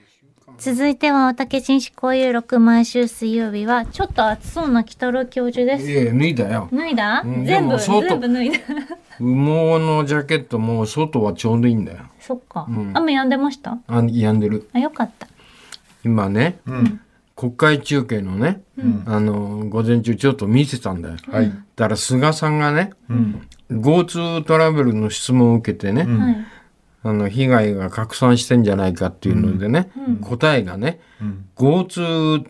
続いては、大竹紳士交友録、毎週水曜日は、ちょっと暑そうな北郎教授です。 いや脱いだよ。 脱いだ、 うん全部でも外脱いだ。 羽毛のジャケットも外はちょうどいいんだよ。 そっか、 ん雨止んでました？ 止んでる。 あ、よかった。 今ね、国会中継のね、午前中ちょっと見てたんだよ。 はい。 だから菅さんがね、GoTo トラベルの質問を受けてね、 はい。 被害が拡散してんじゃないかっていうのでね、答えがね、GoTo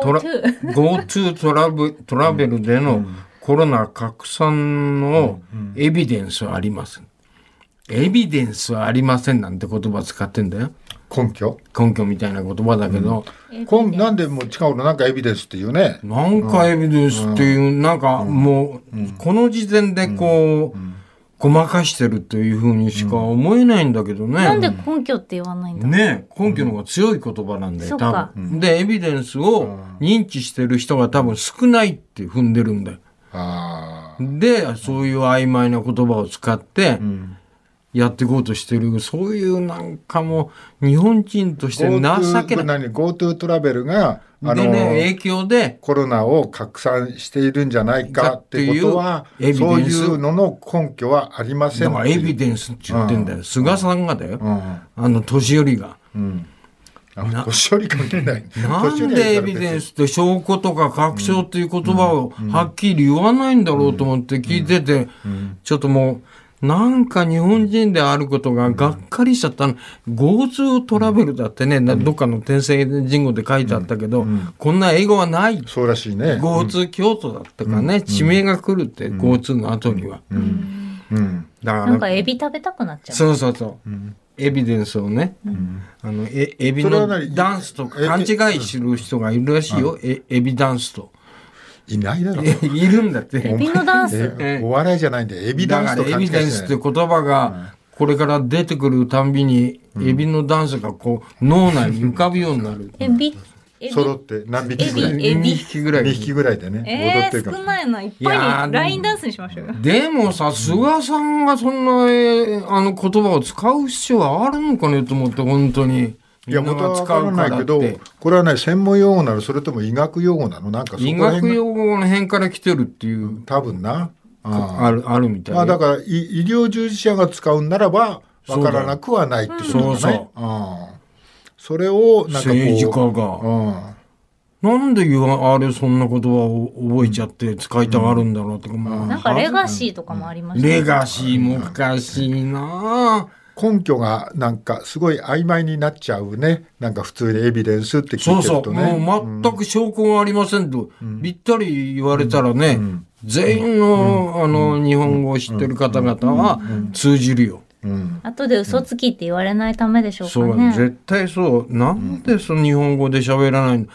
トラベルでのコロナ拡散のエビデンスはありません。エビデンスはありませんなんて言葉使ってんだよ。 根拠みたいな言葉だけど、 なんでもう違うの、なんかエビデンスっていうね。 なんかエビデンスっていう、なんかもう、この時点でこう、ごまかしてるというふうにしか思えないんだけどね。 なんで根拠って言わないんだろう。 ね、根拠の方が強い言葉なんだよ、多分。で、エビデンスを認知してる人が多分少ないって踏んでるんだよ。で、そういう曖昧な言葉を使って、やっていこうとしてる、そういうなんかもう日本人として情けない。 GoTo トラベルがでね、影響でコロナを拡散しているんじゃないかっていうことは、そういうのの根拠はありません。 だからエビデンスって言ってんだよ。菅さんがだよ。年寄りが。 年寄り関係ない。 なんでエビデンスって証拠とか確証っていう言葉をはっきり言わないんだろうと思って聞いてて、ちょっともう、なんか日本人であることががっかりしちゃったの。GoTo トラベルだってね、どっかの天聖人語で書いてあったけど、こんな英語はない。 そうらしいね。 GoTo 京都だったかね、地名が来るって、GoTo の後には。 だからなんかエビ食べたくなっちゃう。 そう。エビデンスをね、エビのダンスと勘違いする人がいるらしいよ。エビダンスと。 いないだろう。 いるんだって。 エビのダンス。 お笑いじゃないんで、エビダンスと勘違いして。エビデンスって言葉がこれから出てくるたんびに、エビのダンスがこう脳内に浮かぶようになる。 エビ揃って何匹ぐらい ？2匹ぐらい。 2匹ぐらいでね。 少ないのいっぱいにラインダンスにしましょうよ。 でもさ、菅さんがそんな言葉を使う必要はあるのかねと思って本当に。 いや、元は分からないけど、これはね、専門用語なの、それとも医学用語なの、なんかそこら辺医学用語の辺から来てるっていう。 多分な。 あるみたいな。 だから医療従事者が使うならば、分からなくはないってことだね。それを、なんかこう。 政治家が。なんであれそんな言葉を覚えちゃって使いたがるんだろうとか。 なんかレガシーとかもありましたね。レガシーも難しいなぁ。 根拠がなんかすごい曖昧になっちゃうね。なんか普通にエビデンスって聞いてるとね。 もう全く証拠がありませんと、ぴったり言われたらね、全員の、日本語を知ってる方々は通じるよ。 後で嘘つきって言われないためでしょうかね。 そう、絶対そう。なんでその日本語で喋らないの？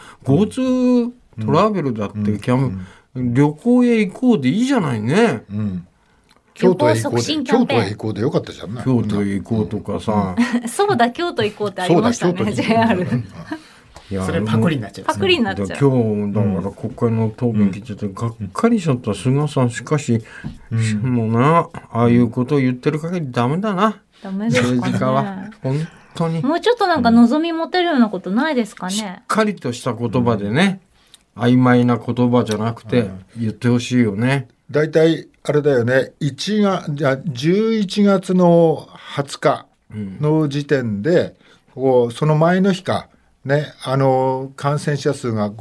GoTo トラベルだって旅行へ行こうでいいじゃないね。 京都へ行こうでよかったじゃんね。 京都へ行こうとかさ。 そうだ、京都行こうってありましたね、JR。 それパクリになっちゃう。 パクリになっちゃう。 今日、だから国会の答弁聞いてて、がっかりしちゃった菅さん。しかし、もうな、ああいうことを言ってる限りダメだな。 ダメですかね。 政治家は。本当に。 もうちょっとなんか望み持てるようなことないですかね。 しっかりとした言葉でね、曖昧な言葉じゃなくて言ってほしいよね。 だいたいあれだよね、11月の20日の時点で、その前の日か、ね、感染者数が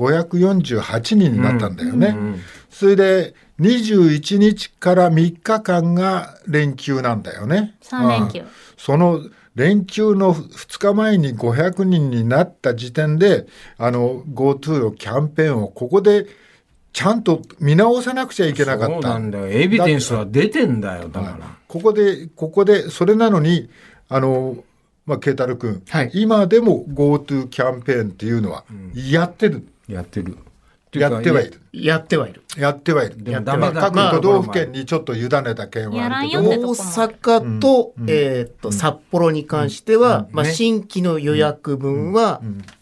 548人になったんだよね。それで21日から3日間が連休なんだよね。 3連休。 その連休の2日前に500人になった時点で、GoTo のキャンペーンをここでちゃんと見直さなくちゃいけなかった。 そうなんだよ。エビデンスは出てんだよ。だから。 ここで、それなのに、慶太郎君、今でも GoTo キャンペーンっていうのはやってる。 やってはいる。 やってはいる。 でもダメだ。 各都道府県にちょっと委ねた県はあるけど、 大阪と、札幌に関しては、新規の予約分は、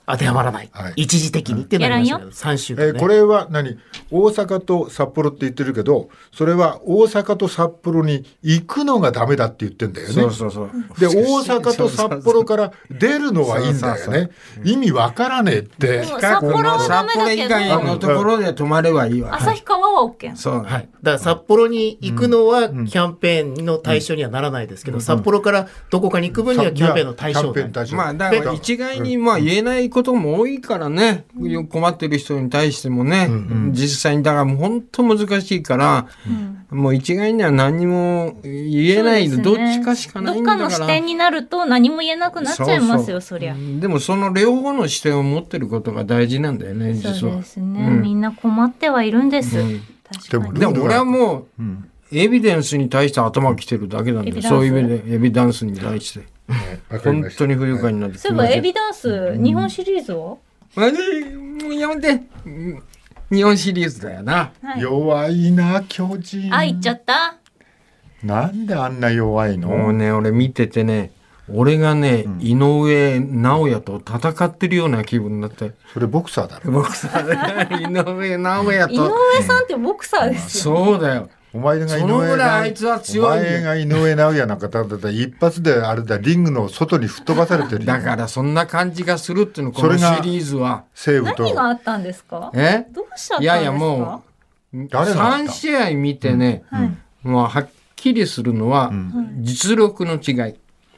当てはまらない。 はい一時的にってなりましたけど、3週間ね。 これは大阪と札幌って言ってるけど、それは大阪と札幌に行くのがダメだって言ってんだよね。 そうそうそう。 で、大阪と札幌から出るのはいいんだよね。意味わからねえって。 も札幌はダ札メだ幌以け外のど、 ところで泊まればいいわ。 旭川は OK。 そう。 はい。だから札幌に行くのはキャンペーンの対象にはならないですけど、札幌からどこかに行く分にはキャンペーンの対象キャンペーン対象まあだから一概にまあ言えないことも多いからね、困ってる人に対してもね、実際にだからもう本当難しいから、もう一概には何も言えないの、どっちかしかないんだから。 どっかの視点になると何も言えなくなっちゃいますよ、そりゃ。 でもその両方の視点を持ってることが大事なんだよね、実は。 そうですね、みんな困ってはいるんです。確かに。 でも俺はもう、エビデンスに対して頭きてるだけなんだよ。そういう意味でエビダンスに対して。本当に不愉快になってそういえばエビダンス、日本シリーズはもうやめて。日本シリーズだよな。 弱いな、巨人。 あ、言っちゃった。 なんであんな弱いの？ もうね、俺見ててね、俺がね、井上尚弥と戦ってるような気分になって。 それボクサーだろ。 僕さ、井上尚弥と。 井上さんってボクサーですよ。 そうだよ。 お前が井その上ぐらいあいつは強いんだよ。 お前が井上尚弥なんかだったら一発であれだ、リングの外に吹っ飛ばされてるよ。 だからそんな感じがするっていうの、このシリーズは。 西武と何があったんですか？ どどうしちゃったんですか？ いやいやもう、 誰があった 3試合見てね、もうはっきりするのは、実力の違い。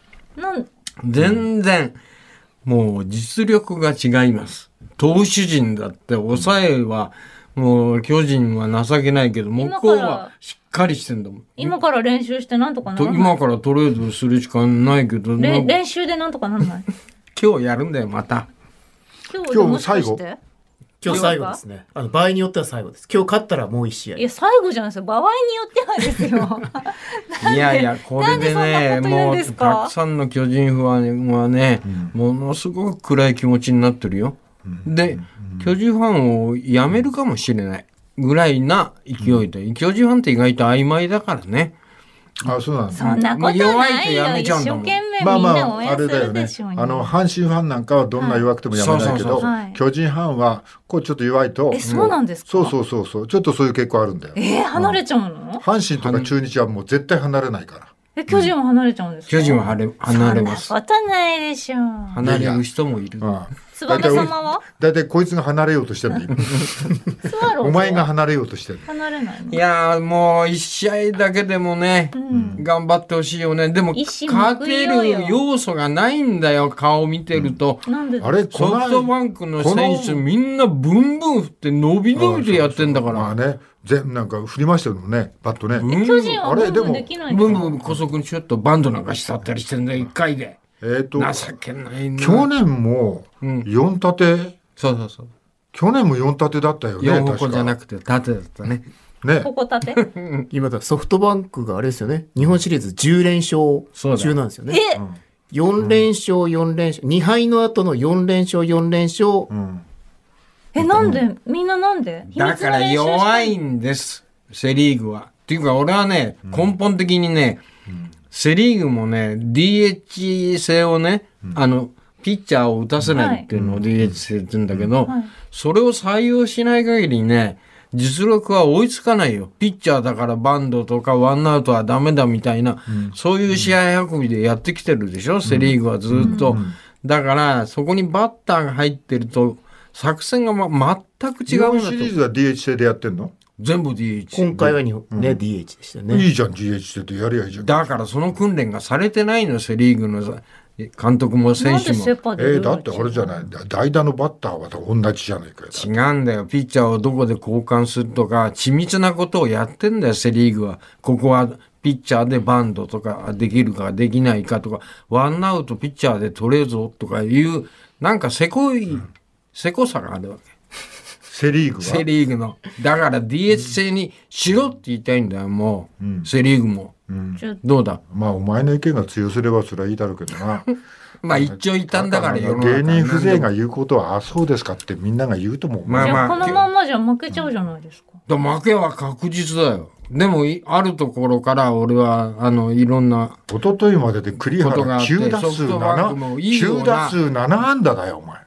全然、もう実力が違います。投手陣だって抑えは、もう巨人は情けないけど、向こうはしっかりしてんだもん。 今から練習してなんとかならない？ 今からトレードするしかないけど、 練習でなんとかならない？ 今日やるんだよ、また。 今日最後？ 今日最後ですね。場合によっては最後です。今日勝ったらもう一試合。 いや、最後じゃないですよ。場合によってはですよ。 いやいや、これでね、もうたくさんの巨人ファンはね、ものすごく暗い気持ちになってるよ。で、巨人ファンをやめるかもしれないぐらいな勢いで、巨人ファンって意外と曖昧だからね。 あ、そうなんだ。 そんなことないよ。 弱いとやめちゃうん一だもん。 生懸命みんまあまな応あ、あ援すれだよね。 るでしょうに。 阪神ファンなんかはどんな弱くてもやめないけど、巨人ファンはこうちょっと弱いと。 そうなんですか？ そう。ちょっとそういう傾向あるんだよ。 離れちゃうの？ 阪神とか中日はもう絶対離れないから。 巨人は離れちゃうんですか？ 巨人は離れます。 そんなことないでしょう。 離れる人もいる。 燕様は？ だいたいこいつが離れようとしてるの。お前が離れようとしてる。 離れないの？ いやーもう一試合だけでもね、頑張ってほしいよね。でも勝てる要素がないんだよ、顔見てると。 あれ、 ソフトバンクの選手みんなブンブン振って伸び伸びとやってんだから。 まあね、なんか振りましたよね、バットね。 巨人はブンブンできないんですか？ ブンブン高速にちょっとバンドなんかしちゃったりしてんだよ、1回で。情けないな。 去年も4立て、 そう。 去年も4立てだったよね。 4個じゃなくて縦だったね。 ここ立て？ 今だソフトバンクがあれですよね。日本シリーズ10連勝中なんですよね。4連勝、2敗の後の4連勝、4連勝。 なんでみんななんで？ だから弱いんです、セリーグは。っていうか俺はね、根本的にね、セリーグもね、DH 制をね、ピッチャーを打たせないっていうのを DH 制って言うんだけど、それを採用しない限りね、実力は追いつかないよ。ピッチャーだからバンドとかワンアウトはダメだみたいな、そういう試合運びでやってきてるでしょ、セリーグはずっと。だから、そこにバッターが入ってると、作戦が全く違うんだと。 日本シリーズは DH 制でやってんの？ 全部 DH。 今回はDH でしたよね。 いいじゃん、DH 制ってやりゃいいじゃん。 だからその訓練がされてないの、セリーグの監督も選手も。 だってあれじゃない。代打のバッターは同じじゃないかよ。 違うんだよ。ピッチャーをどこで交換するとか、緻密なことをやってんだよ、セリーグは。ここはピッチャーでバンドとかできるかできないかとか、ワンアウトピッチャーで取れるぞとかいう、なんかせこさがあるわけ。 セリーグは？ セリーグの。だから DH 制にしろって言いたいんだよ、もう。セリーグも。どうだ？ まあお前の意見が強すればそれはいいだろうけどな。 まあ一長一短だから世の中芸人風情が言うことは、あ、そうですかってみんなが言うと思う。 じゃあこのままじゃ負けちゃうじゃないですか。 負けは確実だよ。でもあるところから俺はいろんな一昨日までで栗原9打数7安打だよお前。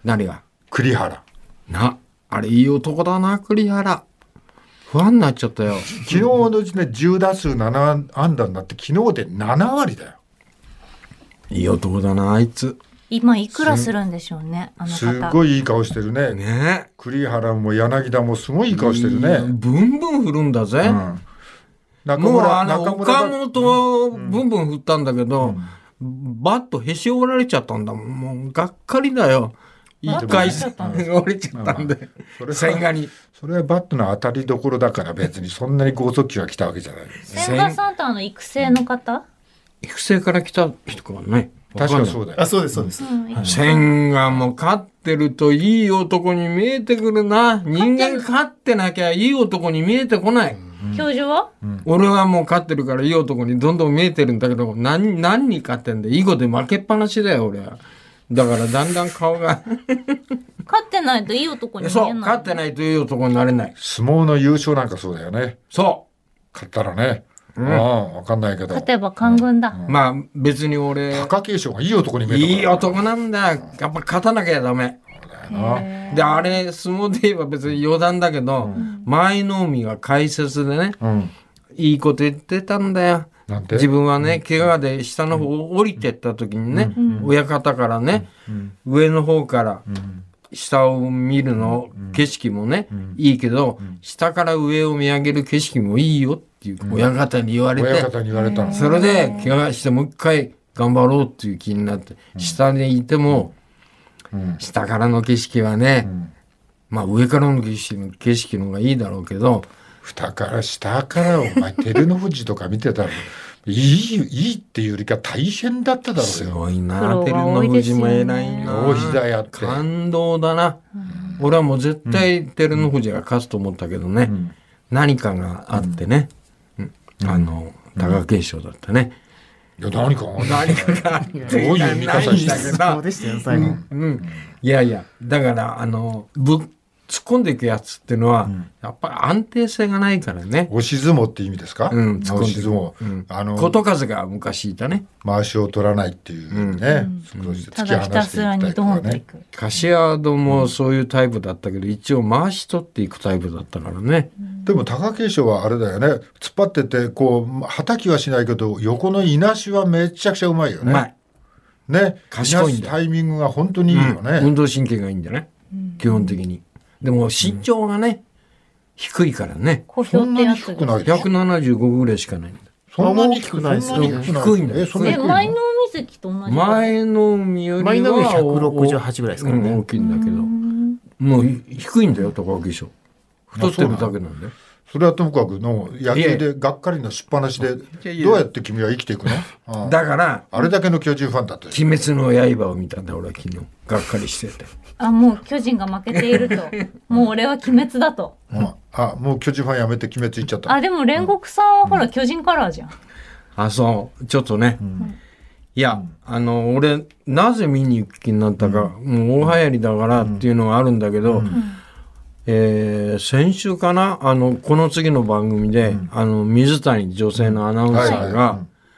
何が栗原。 あれいい男だな、栗原。不安になっちゃったよ。 昨日のうちね、10打数7安打になって、昨日で7割だよ。 いい男だな、あいつ。 今いくらするんでしょうね、あの方。 すごいいい顔してるね。 ね栗原も柳田もすごいいい顔してるね。 ブンブン振るんだぜ。もう岡本ブンブン振ったんだけど、バットへし折られちゃったんだもん。もうがっかりだよ。一回折れちゃったんで、千賀に。 それはバットの当たりどころだから別にそんなに剛速球が来たわけじゃない。 千賀さんと育成の方？ 育成から来た人かね。 確かそうだよ。 そうですそうです。 千賀も勝ってるといい男に見えてくるな。人間勝ってなきゃいい男に見えてこない。 教授は？ 俺はもう勝ってるからいい男にどんどん見えてるんだけど、何に勝ってんだよ。囲碁で負けっぱなしだよ俺は。だからだんだん顔が勝ってないといい男に見えない。 そう、勝ってないといい男になれない。 相撲の優勝なんかそうだよね。 そう。 勝ったらね。わかんないけど。 勝てば官軍だ。 まあ別に俺。 貴景勝がいい男に見えた。 いい男なんだよ。やっぱ勝たなきゃダメ。で、あれ、相撲で言えば別に余談だけど、舞の海が解説でね、いいこと言ってたんだよ。自分はね、怪我で下の方降りてった時にね、親方からね、上の方から下を見るの、景色もね、いいけど、下から上を見上げる景色もいいよっていう親方に言われて、 親方に言われたの。 それで怪我してもう一回頑張ろうっていう気になって、下にいても、下からの景色はね、まあ上からの景色の方がいいだろうけど、 下からお前照ノ富士とか見てたらいいっていうよりか大変だっただろうよ。 すごいな、照ノ富士も偉いな。 大膝やって感動だな。俺はもう絶対照ノ富士が勝つと思ったけどね、何かがあってね、貴景勝だったね。 いや何かがあってどういう見方したけど。 そうでしたよ最後。 いやいや、だから突っ込んでいくやつっていうのは、やっぱり安定性がないからね。 押し相撲って意味ですか？ 突っ込んで押し相撲。 琴風が昔いたね。 回しを取らないっていうね。 ただひたすらにドーンといく。 柏戸もそういうタイプだったけど、一応回し取っていくタイプだったからね。 でも貴景勝はあれだよね。突っ張ってて、こう、はたきはしないけど、横のいなしはめちゃくちゃうまいよね。 うまい。 ね。 賢いんだよ。 タイミングが本当にいいよね。 運動神経がいいんだね。基本的に。でも身長がね、低いからね。 小兵ってやつです。 175ぐらいしかないんだ。 そんなに低くないですよ。 低いんだよ。 舞の海関と同じ。 前の海よりは舞の海168ぐらいですからね。 大きいんだけど。もう低いんだよ、貴景勝。太ってるだけなんだよ。 それはともかくの野球でがっかりのしっぱなしでどうやって君は生きていくの？ だからあれだけの巨人ファンだった鬼滅の刃を見たんだ俺は昨日がっかりしてて。 もう巨人が負けているともう俺は鬼滅だと。 もう巨人ファンやめて鬼滅いっちゃった。 でも煉獄さんはほら巨人カラーじゃん。 そうちょっとね、いや俺なぜ見に行く気になったか、もう大流行りだからっていうのがあるんだけど、先週かなこの次の番組で、水谷女性のアナウンサーが、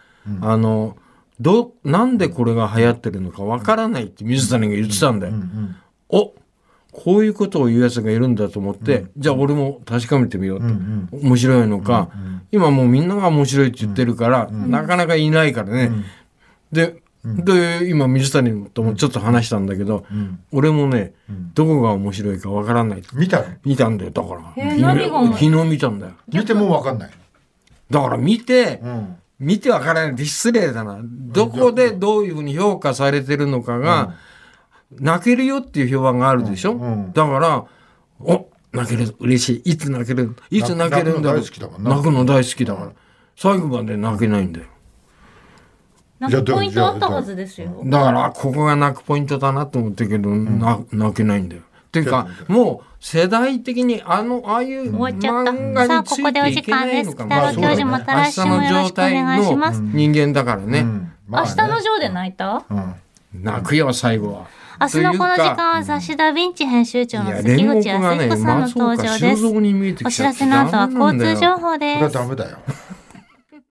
なんでこれが流行ってるのかわからないって水谷が言ってたんだよ。こういうことを言うやつがいるんだと思って、じゃあ俺も確かめてみようと。面白いのか、今もうみんなが面白いって言ってるから、なかなかいないからね。で、今水谷ともちょっと話したんだけど、俺もね、どこが面白いかわからない。 見たんだよ。だから。昨日見たんだよ。 見てもわかんない。 だから見てわからないって失礼だな。どこでどういうふうに評価されてるのかが、泣けるよっていう評判があるでしょ。だから、泣ける、嬉しい。いつ泣けるんだろう。泣くの大好きだから。最後まで泣けないんだよ。 泣くポイントあったはずですよ。 だからここが泣くポイントだなと思ったけど、泣けないんだよ。っていうかもう世代的にああいう漫画についていけないのかも。明日の状態の人間だからね。 明日のジョーで泣いた？ 泣くよ最後は。 明日のこの時間は雑誌ダヴィンチ編集長の関口康彦さんの登場です。お知らせの後は交通情報です。 これはダメだよ。